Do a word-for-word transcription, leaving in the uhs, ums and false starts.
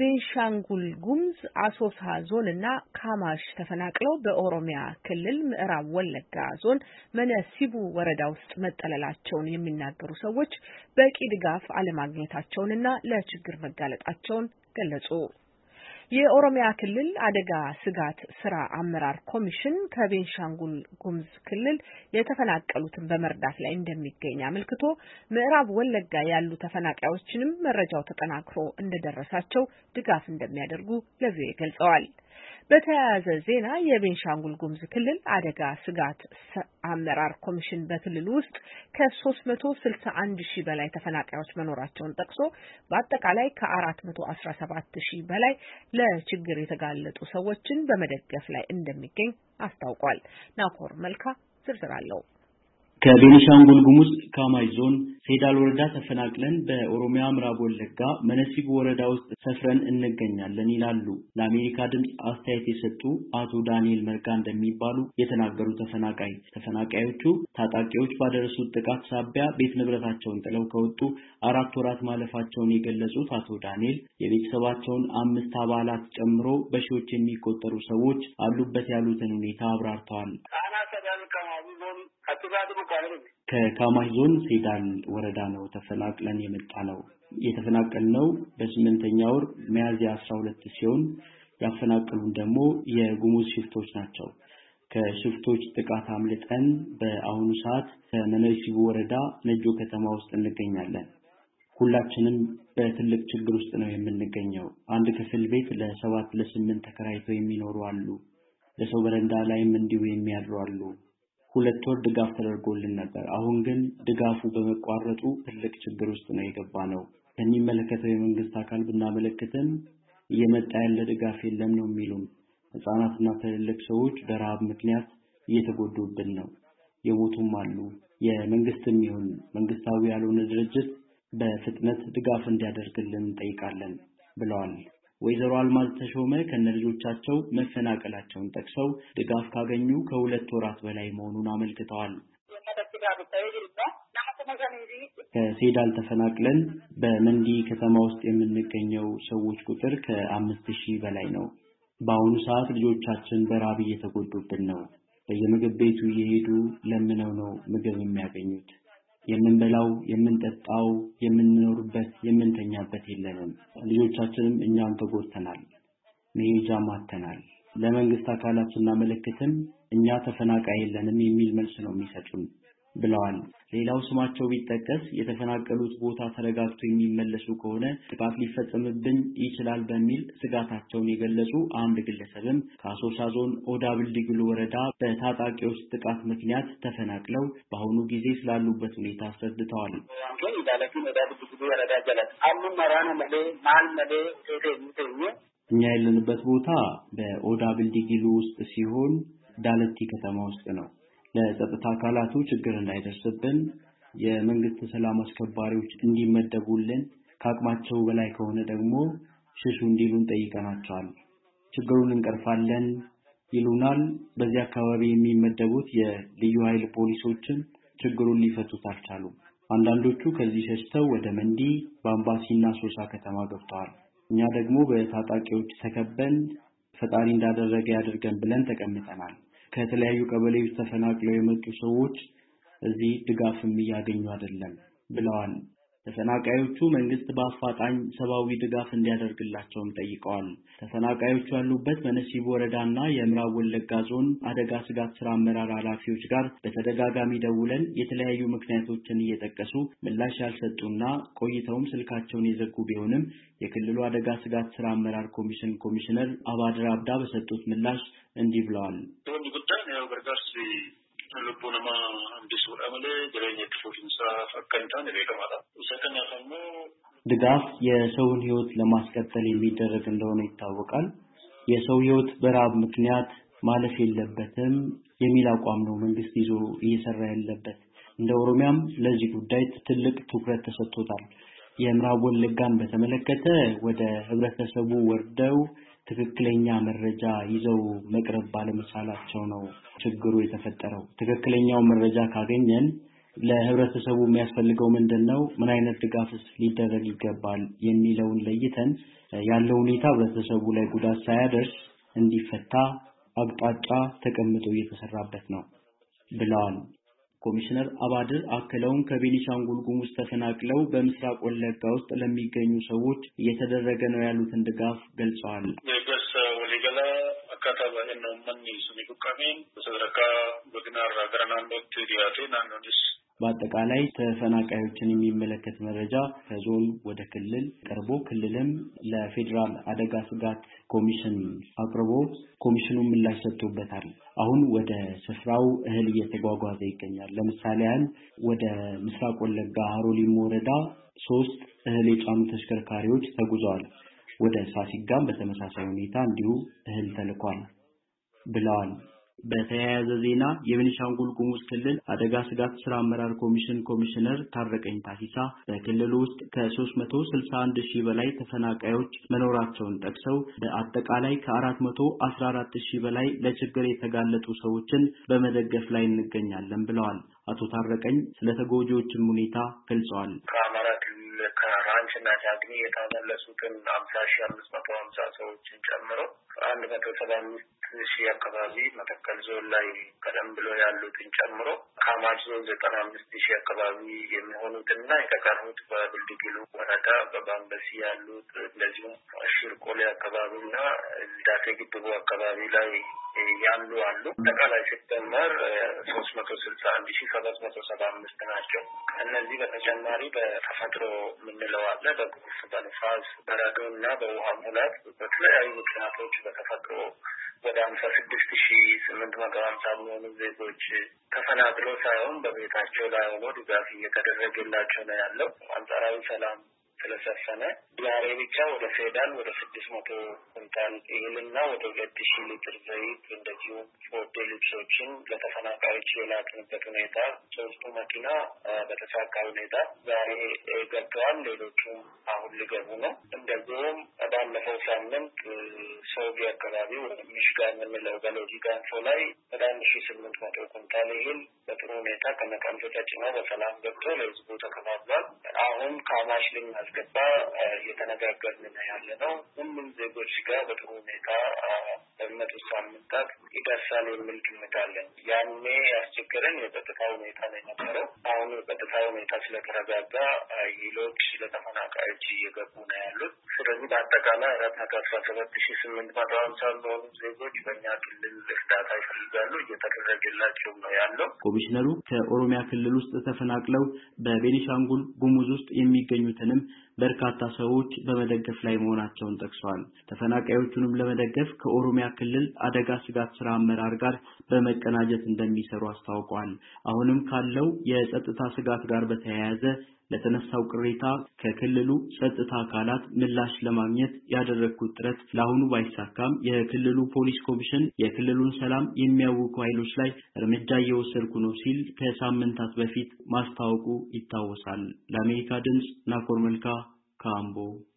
ከቤንሻንጉል ጉሙዝ አሶሳ ዞንና ካማሽ ተፈናቅለው በኦሮሚያ ክልል ምዕራብ ወለጋ ዞን መነሲቡ ወረዳ ውስጥ መጠለላቸውን የሚናገሩ ሰዎች በቂ ድጋፍ አለማግኘታቸውንና ለችግር መጋለጣቸውን ገለጹ። የኦሮሚያ ክልል አደጋ ስጋት ስራ አመራር ኮሚሽን ከቤንሻንጉል ጉሙዝ ክልል የተፈናቀሉትን በመርዳት ላይ እንደሚገኝ አመልክቶ ምዕራብ ወለጋ ያሉ ተፈናቃዮችንም መረጃው ተጠናክሮ እንደደረሳቸው ድጋፍ እንደሚያደርጉ ለቪኦኤ ገልጸዋል። በተያያዘ ዜና የቤንሻንጉል ጉሙዝ ክልል አደጋ ስጋት አመራር ኮሚሽን በክልሉ ውስጥ ከሶስት መቶ ስልሳ አንድ ሺህ በላይ ተፈናቃዮች መኖራቸውን ጠቅሶ በአጠቃላይ ከአራት መቶ አስራ ሰባት ሺህ በላይ ለችግር የተጋለጡ ሰዎችን በመደገፍ ላይ እንደሚገኝ አስታውቋል። ናኮር መልካ ዝርዝር አለው። ከቤኒሻንጉል ጉሙዝ ካማሽ ዞን ሴዳል ወረዳ ተፈናቅለን በኦሮሚያ ምዕራብ ወለጋ መነሲቡ ወረዳ ውስጥ ሰፍረን እንገኛለን ይላሉ ለአሜሪካ ድምጽ አስተያየት የሰጡ አቶ ዳንኤል መርጋ እንደሚባሉ የተናገሩ ተፈናቃይ ተፈናቃዮቹ ታጣቂዎች ባደረሱት ጥቃት ሳቢያ ቤት ንብረታቸውን ጥለው ከወጡ አራት ወራት ማለፋቸውን የገለጹት አቶ ዳንኤል የቤተሰባቸውን አምስት አባላት ጨምሮ በሺዎች የሚቆጠሩ ሰዎች አሉበት ያሉትን ሁኔታ አብራርተዋል። ከካማሽ ዞን ሴዳል ወረዳ ነው ተፈናቅለን የመጣነው። የተፈናቀልነው በስምንተኛ ወር ሚያዝያ አስራ ሁለት ሲሆን ያፈናቀሉን ደግሞ የጉሙዝ ሽፍቶች ናቸው። ከሽፍቶች ጥቃት አምልጠን በአሁኑ ሰዓት በመነሲቡ ወረዳ ነጆ ከተማ ውስጥ እንገኛለን። ሁላችንም በትልቅ ችግር ውስጥ ነው የምንገኘው። አንድ ክፍል ቤት ለሰባት ለስምንት ተከራይተው የሚኖሩ አሉ። ለሰው በረንዳ ላይም እንዲሁ የሚያድሩ አሉ። ሁለት ወር ድጋፍ ተደርጎልን ነበር። አሁን ግን ድጋፉ በመቋረጡ ትልቅ ችግር ውስጥ ነው የገባነው። ከሚመለከተው የመንግስት አካል ብናመለክተም እየመጣ ያለ ድጋፍ የለም ነው የሚሉን። ህፃናትና ትልልቅ ሰዎች በረሃብ ምክንያት እየተጎዱብን ነው። የሞቱም አሉ። የመንግስትም ይሁን መንግስታዊ ያልሆነ ድርጅት በፍጥነት ድጋፍ እንዲያደርግልን እንጠይቃለን ብለዋል። ወይዘሮ አልማዝ ተሾመ ከነልጆቻቸው መፈናቀላቸውን ጠቅሰው ድጋፍ ካገኙ ከሁለት ወራት በላይ መሆኑን አመልክተዋል። ከሴዳል ተፈናቅለን በመንዲ ከተማ ውስጥ የምንገኘው ሰዎች ቁጥር ከአምስት ሺህ በላይ ነው። በአሁኑ ሰዓት ልጆቻችን በራብ እየተጎዱብን ነው። በየምግብ ቤቱ እየሄዱ ለምነው ነው ምግብ የሚያገኙት። የምንበላው የምንጠጣው የምንኖርበት የምንተኛበት የለንም። ልጆቻችንም እኛም ተጎድተናል። መሄጃም አጥተናል። ለመንግስት አካላት ስናመለክትም እኛ ተፈናቃይ የለንም የሚል መልስ ነው የሚሰጡን ብለዋል። ሌላው ስማቸው ቢጠቀስ የተፈናቀሉት ቦታ ተረጋግቶ የሚመለሱ ከሆነ ጥቃት ሊፈጸምብን ይችላል በሚል ስጋታቸውን የገለጹ አንድ ግለሰብም ከአሶሳ ዞን ኦዳ ብልድግሉ ወረዳ በታጣቂዎች ጥቃት ምክንያት ተፈናቅለው በአሁኑ ጊዜ ስላሉበት ሁኔታ አስረድተዋል። እኛ ያለንበት ቦታ በኦዳ ብልድግሉ ውስጥ ሲሆን ዳለቲ ከተማ ውስጥ ነው። ለጸጥታ አካላቱ ችግር እንዳይደርስብን የመንግስት ሰላም አስከባሪዎች እንዲመደቡልን ከአቅማቸው በላይ ከሆነ ደግሞ ሽሹ እንዲሉን ጠይቀናቸዋል። ችግሩን እንቀርፋለን ይሉናል። በዚህ አካባቢ የሚመደቡት የልዩ ኃይል ፖሊሶችን ችግሩን ሊፈቱት አልቻሉም። አንዳንዶቹ ከዚህ ሸሽተው ወደ መንዲ ባምባሲና ሶሳ ከተማ ገብተዋል። እኛ ደግሞ በታጣቂዎች ተከበን ፈጣሪ እንዳደረገ ያድርገን ብለን ተቀምጠናል። ከተለያዩ ቀበሌዎች ተፈናቅለው የመጡ ሰዎች እዚህ ድጋፍም እያገኙ አይደለም ብለዋል። ተፈናቃዮቹ መንግስት በአፋጣኝ ሰብአዊ ድጋፍ እንዲያደርግላቸውም ጠይቀዋል። ተፈናቃዮቹ ያሉበት መነሲቡ ወረዳና የምዕራብ ወለጋ ዞን አደጋ ስጋት ስራ አመራር ኃላፊዎች ጋር በተደጋጋሚ ደውለን የተለያዩ ምክንያቶችን እየጠቀሱ ምላሽ ያልሰጡና ቆይተውም ስልካቸውን የዘጉ ቢሆንም የክልሉ አደጋ ስጋት ስራ አመራር ኮሚሽን ኮሚሽነር አባድር አብዳ በሰጡት ምላሽ እንዲህ ብለዋል። ልቦናማ እንዲስ ወራመለ ደረኛ ክፉንሳ ፈከንታን ለከማታ ሰከና ፈሞ ድጋፍ የሰውን ህይወት ለማስቀጠል የሚደረግ እንደሆነ ይታወቃል። የሰው ህይወት በራብ ምክንያት ማለፍ የለበትም የሚል አቋም ነው መንግስት ይዞ እየሰራ ያለበት። እንደ ኦሮሚያም ለዚህ ጉዳይ ትልቅ ትኩረት ተሰጥቶታል። የምዕራብ ወለጋን በተመለከተ ወደ ህብረተሰቡ ወርደው ትክክለኛ መረጃ ይዘው መቅረብ ባለመቻላቸው ነው ችግሩ የተፈጠረው። ትክክለኛው መረጃ ካገኘን ለህብረተሰቡ የሚያስፈልገው ምንድነው ምን አይነት ድጋፍስ ሊደረግ ይገባል የሚለውን ለይተን ያለው ሁኔታ ህብረተሰቡ ላይ ጉዳት ሳያደርስ እንዲፈታ አቅጣጫ ተቀምጦ እየተሰራበት ነው ብለዋል። ኮሚሽነር አባድር አክለውም ከቤኒሻንጉል ጉሙዝ ተፈናቅለው በምስራቅ ወለጋ ውስጥ ለሚገኙ ሰዎች እየተደረገ ነው ያሉትን ድጋፍ ገልጸዋል። የገስ ወሊገላ አካታባይ ነው ማን ይሱኒ ቁቃሜን በሰረካ በግናራ ገራናንዶት ዲያቴ ናንዶስ በአጠቃላይ ተፈናቃዮችን የሚመለከት መረጃ ከዞን ወደ ክልል ቀርቦ ክልልም ለፌደራል አደጋ ስጋት ኮሚሽን አቅርቦ ኮሚሽኑ ምላሽ ሰጥቶበታል። አሁን ወደ ስፍራው እህል እየተጓጓዘ ይገኛል። ለምሳሌ ያህል ወደ ምስራቅ ወለጋ ሀሮሊሙ ወረዳ ሶስት እህል የጫኑ ተሽከርካሪዎች ተጉዘዋል። ወደ ሳሲጋም በተመሳሳይ ሁኔታ እንዲሁ እህል ተልኳል ብለዋል። በተያያዘ ዜና የቤኒሻንጉል ጉሙዝ ክልል አደጋ ስጋት ስራ አመራር ኮሚሽን ኮሚሽነር ታረቀኝ ታሲሳ በክልሉ ውስጥ ከሶስት መቶ ስልሳ አንድ ሺህ በላይ ተፈናቃዮች መኖራቸውን ጠቅሰው በአጠቃላይ ከአራት መቶ አስራ አራት ሺህ በላይ ለችግር የተጋለጡ ሰዎችን በመደገፍ ላይ እንገኛለን ብለዋል። አቶ ታረቀኝ ስለተጎጂዎችም ሁኔታ ገልጸዋል። ከአማራ ክልል ከራንችና ዳግሜ የተመለሱትን አምሳ ሺህ አምስት መቶ ሃምሳ ሰዎችን ጨምሮ አንድ መቶ ሰባ አምስት ሺህ አካባቢ መተከል ዞን ላይ ቀደም ብሎ ያሉትን ጨምሮ ካማሽ ዞን ዘጠና አምስት ሺህ አካባቢ የሚሆኑትና የተቀሩት በብልድግሉ ወረዳ በባምበሲ ያሉት እንደዚሁም ሽርቆሌ አካባቢና ዳሴ ግድቡ አካባቢ ላይ ያሉ አሉ። አጠቃላይ ሲደመር ሶስት መቶ ስልሳ አንድ ሺህ ሰባት መቶ ሰባ አምስት ናቸው። እነዚህ በተጨማሪ በተፈጥሮ የምንለው አለ በጎርፍ በንፋስ በረዶና በውሃ ሙላት በተለያዩ ምክንያቶች በተፈጥሮ ወደ ሃምሳ ስድስት ሺህ ስምንት መቶ ሃምሳ የሚሆኑ ዜጎች ተፈናቅለው ሳይሆን በቤታቸው ላይ ሆኖ ድጋፍ እየተደረገላቸው ነው ያለው። አንጻራዊ ሰላም ስለሰፈነ ዛሬ ብቻ ወደ ፌዳል ወደ ስድስት መቶ ኩንታል እህልና ወደ ሁለት ሺህ ሊትር ዘይት እንደዚሁም ፎርዴ ልብሶችን ለተፈናቃዮች የላክንበት ሁኔታ ሶስቱ መኪና በተሳካ ሁኔታ ዛሬ ገብተዋል። ሌሎቹም አሁን ሊገቡ ነው። እንደዚሁም ባለፈው ሳምንት ሶጊ አካባቢ ወደ ሚሽጋን የምንለው በሎጂ ጋንፎ ላይ ወደ አንድ ሺህ ስምንት መቶ ኩንታል እህል በጥሩ ሁኔታ ከመቀንሶ ተጭኖ በሰላም ገብቶ ለህዝቡ ተከፋፍሏል። አሁን ካማሽ ልናስ ገባ እየተነጋገርን ያለ ነው። ሁሉም ዜጎች ጋር በጥሩ ሁኔታ በመቶ ሳምንታት ይደርሳል የሚል ግምት አለን። ያኔ ያስቸገረን የጸጥታ ሁኔታ ነው የነበረው። አሁን የጸጥታ ሁኔታ ስለተረጋጋ ሌሎች ለተፈናቃዮች እየገቡ ነው ያሉት። ስለዚህ በአጠቃላይ አራት መቶ አስራ ሰባት ሺህ ስምንት መቶ ሃምሳ የሚሆኑ ዜጎች በእኛ ክልል እርዳታ ይፈልጋሉ፣ እየተደረገላቸው ነው ያለው። ኮሚሽነሩ ከኦሮሚያ ክልል ውስጥ ተፈናቅለው በቤኒሻንጉል ጉሙዝ ውስጥ የሚገኙትንም በርካታ ሰዎች በመደገፍ ላይ መሆናቸውን ጠቅሰዋል። ተፈናቃዮቹንም ለመደገፍ ከኦሮሚያ ክልል አደጋ ስጋት ስራ አመራር ጋር በመቀናጀት እንደሚሰሩ አስታውቀዋል። አሁንም ካለው የጸጥታ ስጋት ጋር በተያያዘ ለተነሳው ቅሬታ ከክልሉ ጸጥታ አካላት ምላሽ ለማግኘት ያደረኩት ጥረት ለአሁኑ ባይሳካም የክልሉ ፖሊስ ኮሚሽን የክልሉን ሰላም የሚያውኩ ኃይሎች ላይ እርምጃ እየወሰድኩ ነው ሲል ከሳምንታት በፊት ማስታወቁ ይታወሳል። ለአሜሪካ ድምጽ ናኮር መልካ ካምቦ